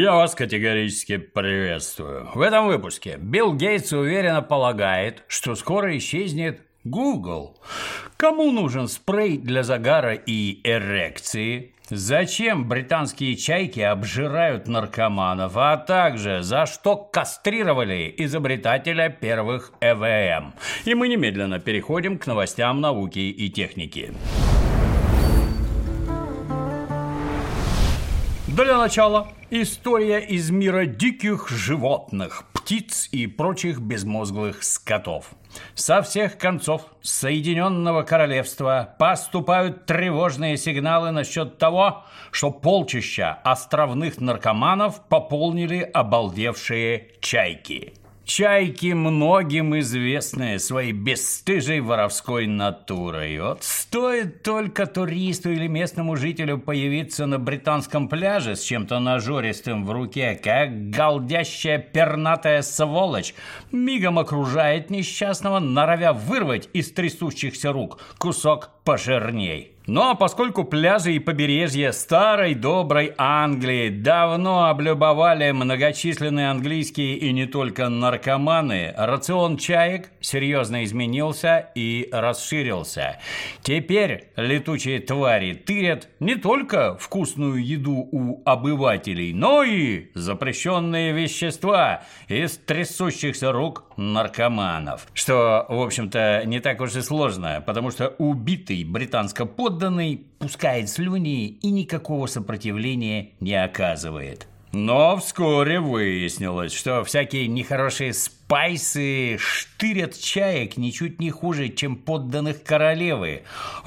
Я вас категорически приветствую. В этом выпуске Билл Гейтс уверенно полагает, что скоро исчезнет Google. Кому нужен спрей для загара и эрекции? Зачем британские чайки обжирают наркоманов? А также, за что кастрировали изобретателя первых ЭВМ? И мы немедленно переходим к новостям науки и техники. Для начала история из мира диких животных, птиц и прочих безмозглых скотов. Со всех концов Соединенного Королевства поступают тревожные сигналы насчет того, что полчища островных наркоманов пополнили обалдевшие чайки. Чайки многим известны своей бесстыжей воровской натурой. Вот стоит только туристу или местному жителю появиться на британском пляже с чем-то нажористым в руке, как галдящая пернатая сволочь мигом окружает несчастного, норовя вырвать из трясущихся рук кусок пожирней. Но поскольку пляжи и побережья старой доброй Англии давно облюбовали многочисленные английские и не только наркоманы, рацион чаек серьезно изменился и расширился. Теперь летучие твари тырят не только вкусную еду у обывателей, но и запрещенные вещества из трясущихся рук наркоманов. Что, в общем-то, не так уж и сложно, потому что убитый британско-подданный пускает слюни и никакого сопротивления не оказывает. Но вскоре выяснилось, что всякие нехорошие спайсы штырят чаек ничуть не хуже, чем подданных королевы.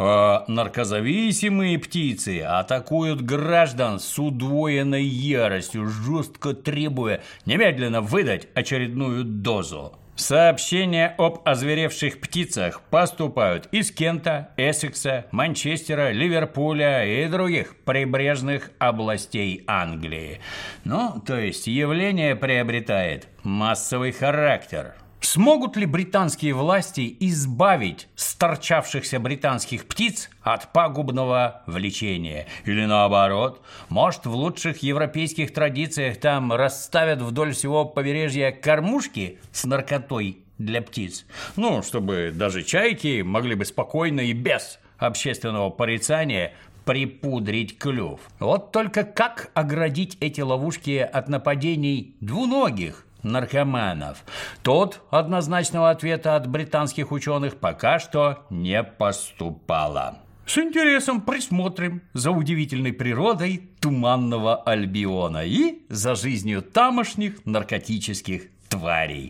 А наркозависимые птицы атакуют граждан с удвоенной яростью, жестко требуя немедленно выдать очередную дозу. Сообщения об озверевших птицах поступают из Кента, Эссекса, Манчестера, Ливерпуля и других прибрежных областей Англии. Ну, то есть явление приобретает массовый характер. Смогут ли британские власти избавить сторчавшихся британских птиц от пагубного влечения? Или наоборот, может, в лучших европейских традициях там расставят вдоль всего побережья кормушки с наркотой для птиц? Ну, чтобы даже чайки могли бы спокойно и без общественного порицания припудрить клюв. Вот только как оградить эти ловушки от нападений двуногих наркоманов? Тут однозначного ответа от британских ученых пока что не поступало. С интересом присмотрим за удивительной природой Туманного Альбиона и за жизнью тамошних наркотических тварей.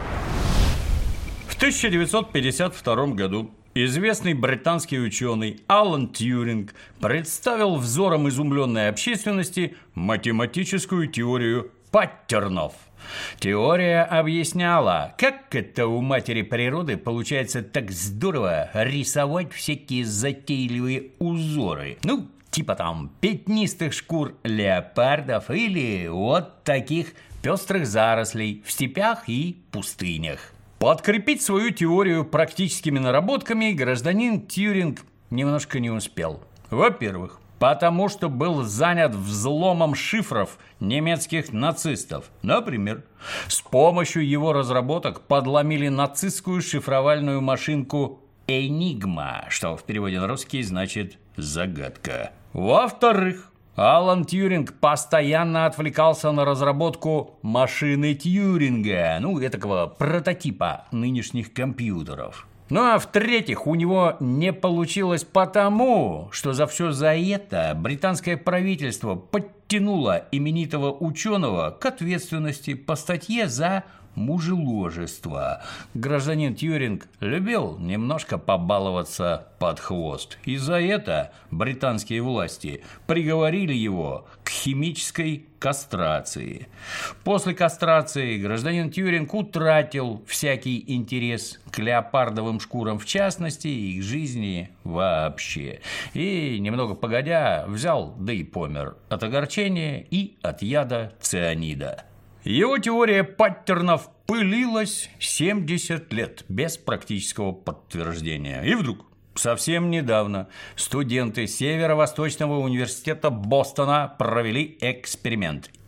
В 1952 году известный британский ученый Алан Тьюринг представил взорам изумленной общественности математическую теорию паттернов. Теория объясняла, как это у матери природы получается так здорово рисовать всякие затейливые узоры. Ну, типа там пятнистых шкур леопардов или вот таких пестрых зарослей в степях и пустынях. Подкрепить свою теорию практическими наработками гражданин Тьюринг немножко не успел. Во-первых, потому что был занят взломом шифров немецких нацистов. Например, с помощью его разработок подломили нацистскую шифровальную машинку «Энигма», что в переводе на русский значит «загадка». Во-вторых, Алан Тьюринг постоянно отвлекался на разработку машины Тьюринга, этакого прототипа нынешних компьютеров. Ну а в-третьих, у него не получилось потому, что за это британское правительство подтянуло именитого ученого к ответственности по статье за мужеложество. Гражданин Тьюринг любил немножко побаловаться под хвост. И за это британские власти приговорили его к химической кастрации. После кастрации гражданин Тьюринг утратил всякий интерес к леопардовым шкурам в частности и к жизни вообще. И немного погодя взял, да и помер от огорчения и от яда цианида. Его теория паттернов пылилась 70 лет без практического подтверждения. И вдруг, совсем недавно, студенты Северо-Восточного университета Бостона провели эксперимент.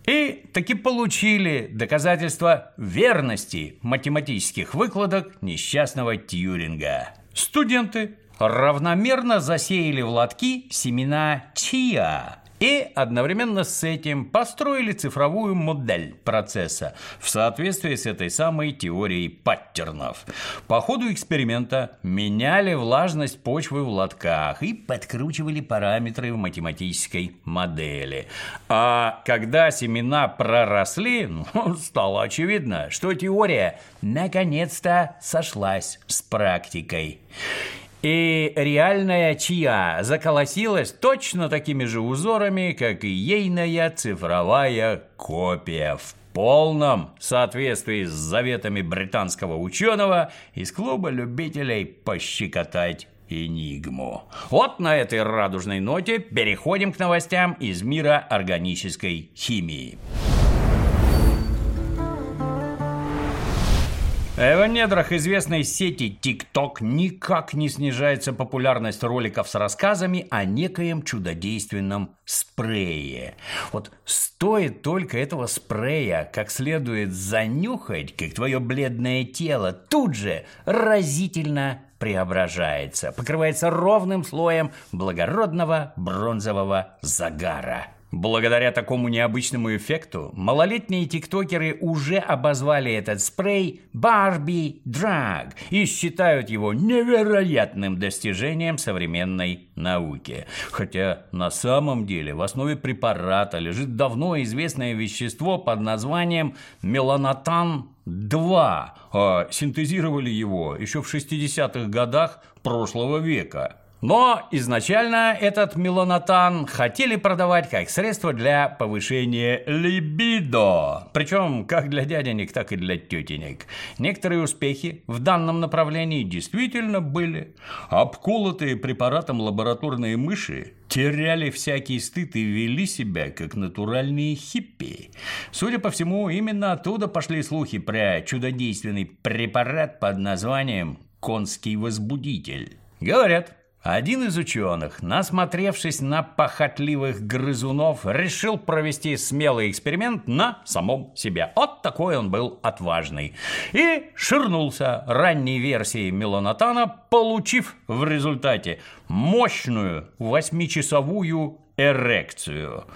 И таки получили доказательства верности математических выкладок несчастного Тьюринга. Студенты равномерно засеяли в лотки семена чиа и одновременно с этим построили цифровую модель процесса в соответствии с этой самой теорией паттернов. По ходу эксперимента меняли влажность почвы в лотках и подкручивали параметры в математической модели. А когда семена проросли, стало очевидно, что теория наконец-то сошлась с практикой. И реальная чиа заколосилась точно такими же узорами, как и ейная цифровая копия, в полном соответствии с заветами британского ученого из клуба любителей пощекотать энигму. Вот на этой радужной ноте переходим к новостям из мира органической химии. В недрах известной сети TikTok никак не снижается популярность роликов с рассказами о некоем чудодейственном спрее. Вот стоит только этого спрея как следует занюхать, как твое бледное тело тут же разительно преображается, покрывается ровным слоем благородного бронзового загара. Благодаря такому необычному эффекту малолетние тиктокеры уже обозвали этот спрей Barbie Drug и считают его невероятным достижением современной науки. Хотя на самом деле в основе препарата лежит давно известное вещество под названием меланотан-2, а синтезировали его еще в 60-х годах прошлого века. Но изначально этот меланотан хотели продавать как средство для повышения либидо, причем как для дяденек, так и для тетенек. Некоторые успехи в данном направлении действительно были. Обколотые препаратом лабораторные мыши теряли всякий стыд и вели себя как натуральные хиппи. Судя по всему, именно оттуда пошли слухи про чудодейственный препарат под названием «конский возбудитель». Говорят, один из ученых, насмотревшись на похотливых грызунов, решил провести смелый эксперимент на самом себе. Вот такой он был отважный. И ширнулся ранней версией меланотана, получив в результате мощную 8-часовую эрекцию.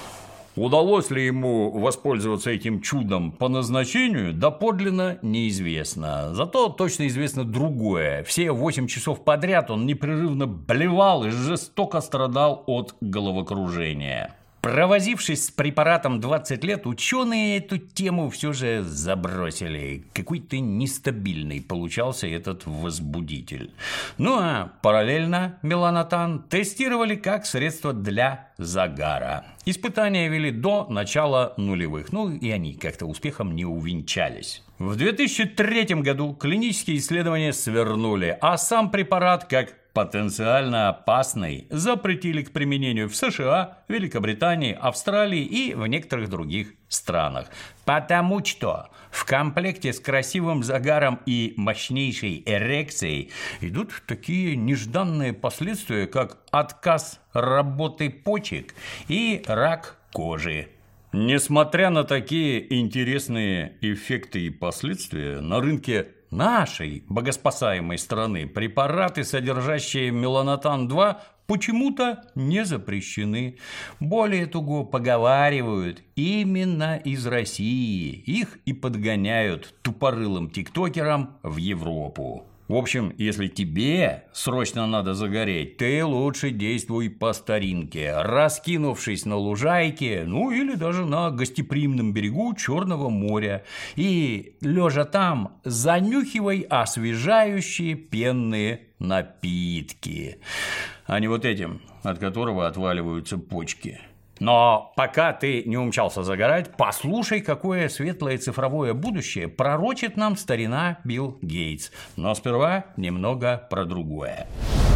Удалось ли ему воспользоваться этим чудом по назначению, доподлинно неизвестно. Зато точно известно другое. Все 8 часов подряд он непрерывно блевал и жестоко страдал от головокружения. Провозившись с препаратом 20 лет, ученые эту тему все же забросили. Какой-то нестабильный получался этот возбудитель. Ну а параллельно меланотан тестировали как средство для загара. Испытания вели до начала нулевых, и они как-то успехом не увенчались. В 2003 году клинические исследования свернули, а сам препарат, как потенциально опасный, запретили к применению в США, Великобритании, Австралии и в некоторых других странах. Потому что в комплекте с красивым загаром и мощнейшей эрекцией идут такие нежданные последствия, как отказ работы почек и рак кожи. Несмотря на такие интересные эффекты и последствия, на рынке нашей богоспасаемой страны препараты, содержащие меланотан-2, почему-то не запрещены. Более того, поговаривают, именно из России их и подгоняют тупорылым тиктокерам в Европу. В общем, если тебе срочно надо загореть, ты лучше действуй по старинке, раскинувшись на лужайке, или даже на гостеприимном берегу Черного моря. И, лежа там, занюхивай освежающие пенные напитки, а не вот этим, от которого отваливаются почки. Но пока ты не умчался загорать, послушай, какое светлое цифровое будущее пророчит нам старина Билл Гейтс. Но сперва немного про другое.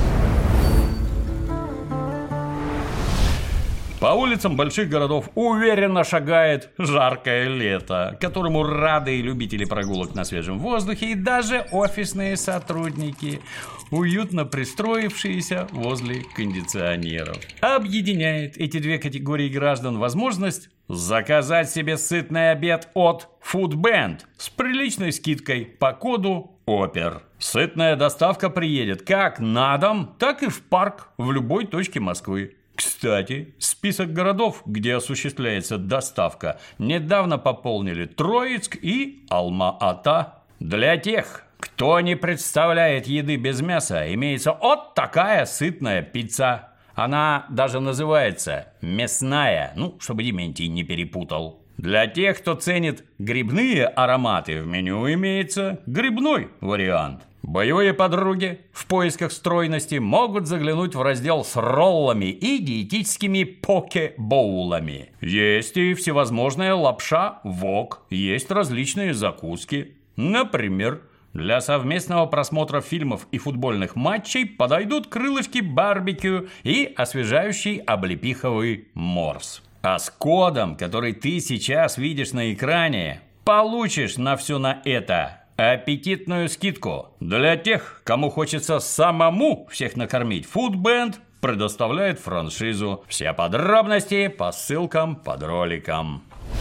По улицам больших городов уверенно шагает жаркое лето, которому рады и любители прогулок на свежем воздухе, и даже офисные сотрудники, уютно пристроившиеся возле кондиционеров. Объединяет эти две категории граждан возможность заказать себе сытный обед от Foodband с приличной скидкой по коду ОПЕР. Сытная доставка приедет как на дом, так и в парк в любой точке Москвы. Кстати, список городов, где осуществляется доставка, недавно пополнили Троицк и Алма-Ата. Для тех, кто не представляет еды без мяса, имеется вот такая сытная пицца. Она даже называется мясная, чтобы Дементий не перепутал. Для тех, кто ценит грибные ароматы, в меню имеется грибной вариант. Боевые подруги в поисках стройности могут заглянуть в раздел с роллами и диетическими поке-боулами. Есть и всевозможная лапша вок, есть различные закуски. Например, для совместного просмотра фильмов и футбольных матчей подойдут крылышки барбекю и освежающий облепиховый морс. А с кодом, который ты сейчас видишь на экране, получишь на все на это аппетитную скидку. Для тех, кому хочется самому всех накормить, Foodband предоставляет франшизу. Все подробности по ссылкам под роликом.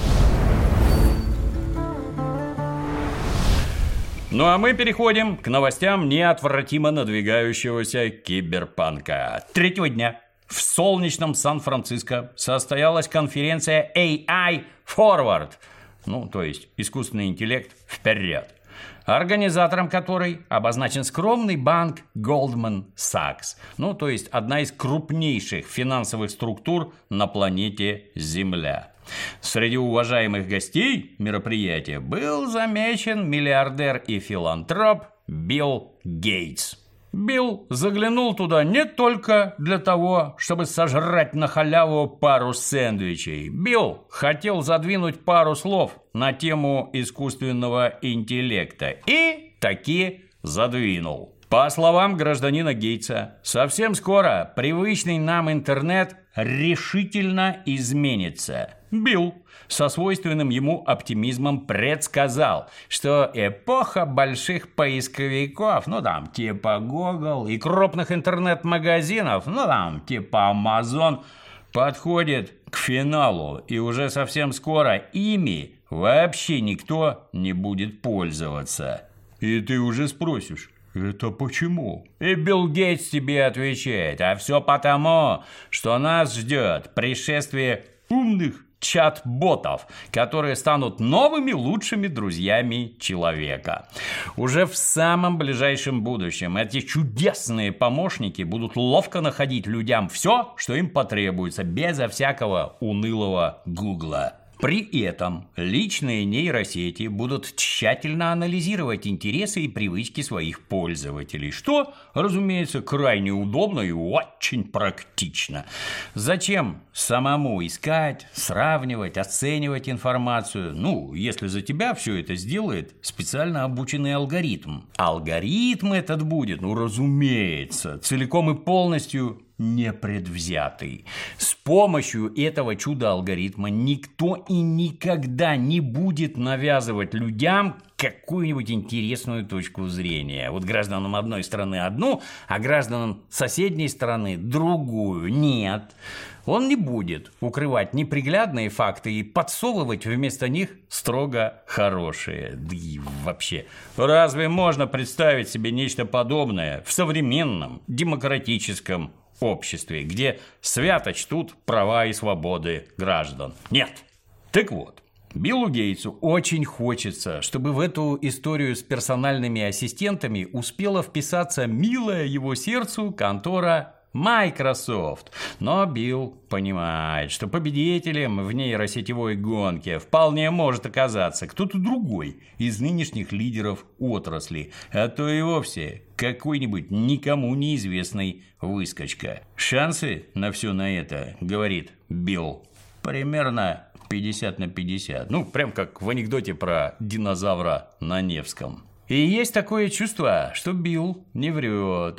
Ну а мы переходим к новостям неотвратимо надвигающегося киберпанка. Третьего дня в солнечном Сан-Франциско состоялась конференция AI Forward, то есть искусственный интеллект вперед, организатором которой обозначен скромный банк Goldman Sachs, то есть одна из крупнейших финансовых структур на планете Земля. Среди уважаемых гостей мероприятия был замечен миллиардер и филантроп Билл Гейтс. Билл заглянул туда не только для того, чтобы сожрать на халяву пару сэндвичей. Билл хотел задвинуть пару слов на тему искусственного интеллекта и таки задвинул. По словам гражданина Гейтса, совсем скоро привычный нам интернет решительно изменится. Билл со свойственным ему оптимизмом предсказал, что эпоха больших поисковиков, типа Google, и крупных интернет-магазинов, типа Amazon, подходит к финалу, и уже совсем скоро ими вообще никто не будет пользоваться. И ты уже спросишь: это почему? И Билл Гейтс тебе отвечает: а все потому, что нас ждет пришествие умных чат-ботов, которые станут новыми лучшими друзьями человека. Уже в самом ближайшем будущем эти чудесные помощники будут ловко находить людям все, что им потребуется, безо всякого унылого гугла. При этом личные нейросети будут тщательно анализировать интересы и привычки своих пользователей, что, разумеется, крайне удобно и очень практично. Зачем самому искать, сравнивать, оценивать информацию, если за тебя все это сделает специально обученный алгоритм? Алгоритм этот будет, разумеется, целиком и полностью непредвзятый. С помощью этого чудо-алгоритма никто и никогда не будет навязывать людям какую-нибудь интересную точку зрения. Вот гражданам одной страны одну, а гражданам соседней страны другую. Нет. Он не будет укрывать неприглядные факты и подсовывать вместо них строго хорошие. Да и вообще, разве можно представить себе нечто подобное в современном демократическом обществе, где свято чтут права и свободы граждан? Нет. Так вот, Биллу Гейтсу очень хочется, чтобы в эту историю с персональными ассистентами успела вписаться милая его сердцу контора Microsoft. Но Билл понимает, что победителем в нейросетевой гонке вполне может оказаться кто-то другой из нынешних лидеров отрасли, а то и вовсе какой-нибудь никому неизвестный выскочка. Шансы на все на это, говорит Билл, примерно 50 на 50. Прям как в анекдоте про динозавра на Невском. И есть такое чувство, что Билл не врет.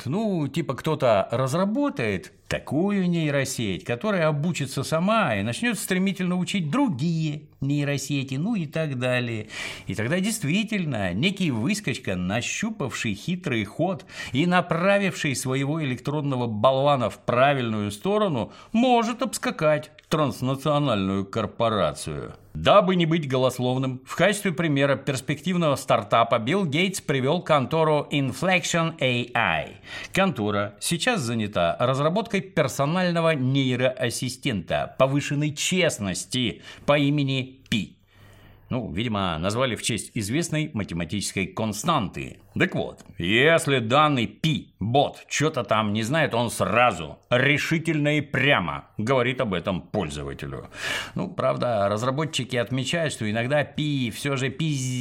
Кто-то разработает такую нейросеть, которая обучится сама и начнет стремительно учить другие нейросети, и так далее. И тогда действительно некий выскочка, нащупавший хитрый ход и направивший своего электронного болвана в правильную сторону, может обскакать транснациональную корпорацию. Дабы не быть голословным, в качестве примера перспективного стартапа Билл Гейтс привел контору Inflection AI. Контора сейчас занята разработкой персонального нейроассистента повышенной честности по имени Пи. Видимо, назвали в честь известной математической константы. Так вот, если данный Пи-бот что-то там не знает, он сразу, решительно и прямо говорит об этом пользователю. Правда, разработчики отмечают, что иногда Пи все же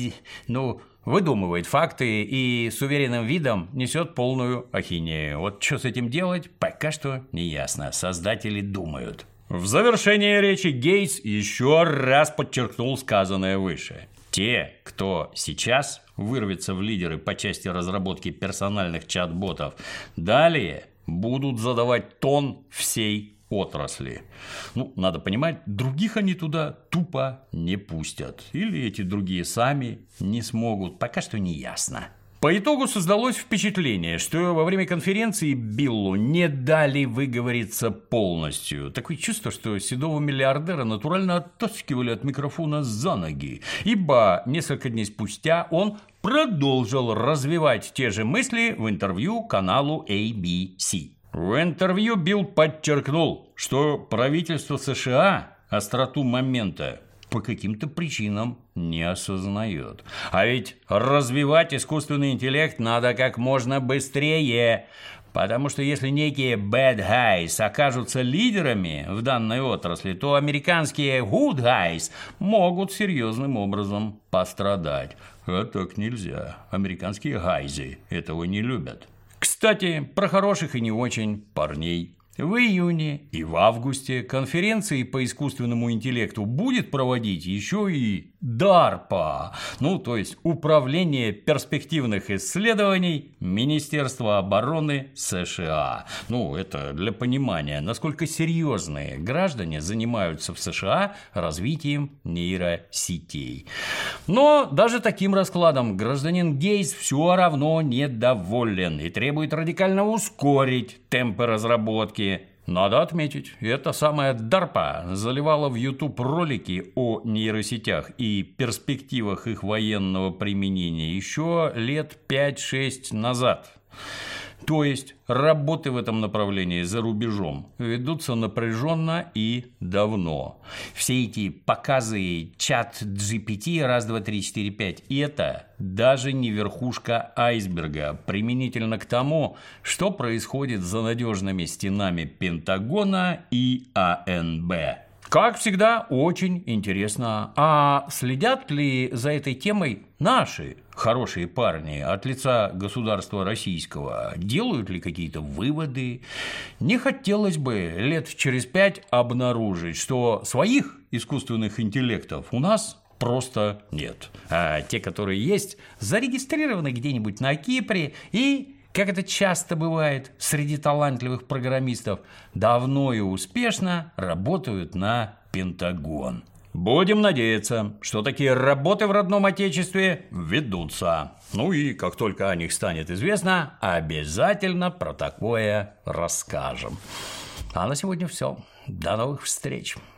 выдумывает факты и с уверенным видом несет полную ахинею. Вот что с этим делать, пока что не ясно. Создатели думают. В завершение речи Гейтс еще раз подчеркнул сказанное выше. Те, кто сейчас вырвется в лидеры по части разработки персональных чат-ботов, далее будут задавать тон всей отрасли. Надо понимать, других они туда тупо не пустят. Или эти другие сами не смогут, пока что не ясно. По итогу создалось впечатление, что во время конференции Биллу не дали выговориться полностью. Такое чувство, что седого миллиардера натурально оттаскивали от микрофона за ноги, ибо несколько дней спустя он продолжил развивать те же мысли в интервью каналу ABC. В интервью Билл подчеркнул, что правительство США остроту момента по каким-то причинам не осознает. А ведь развивать искусственный интеллект надо как можно быстрее. Потому что если некие bad guys окажутся лидерами в данной отрасли, то американские good guys могут серьезным образом пострадать. А так нельзя. Американские гайзы этого не любят. Кстати, про хороших и не очень парней. В июне и в августе конференции по искусственному интеллекту будет проводить еще и DARPA, то есть Управление перспективных исследований Министерства обороны США. Это для понимания, насколько серьезные граждане занимаются в США развитием нейросетей. Но даже таким раскладом гражданин Гейтс все равно недоволен и требует радикально ускорить темпы разработки. Надо отметить, эта самая DARPA заливала в YouTube ролики о нейросетях и перспективах их военного применения еще лет 5-6 назад. То есть работы в этом направлении за рубежом ведутся напряженно и давно. Все эти показы чат GPT раз, два, три, четыре, пять – это даже не верхушка айсберга применительно к тому, что происходит за надежными стенами Пентагона и АНБ. Как всегда, очень интересно, а следят ли за этой темой наши хорошие парни от лица государства российского? Делают ли какие-то выводы? Не хотелось бы лет через 5 обнаружить, что своих искусственных интеллектов у нас просто нет. А те, которые есть, зарегистрированы где-нибудь на Кипре и, как это часто бывает среди талантливых программистов, давно и успешно работают на Пентагон. Будем надеяться, что такие работы в родном отечестве ведутся. И как только о них станет известно, обязательно про такое расскажем. А на сегодня все. До новых встреч.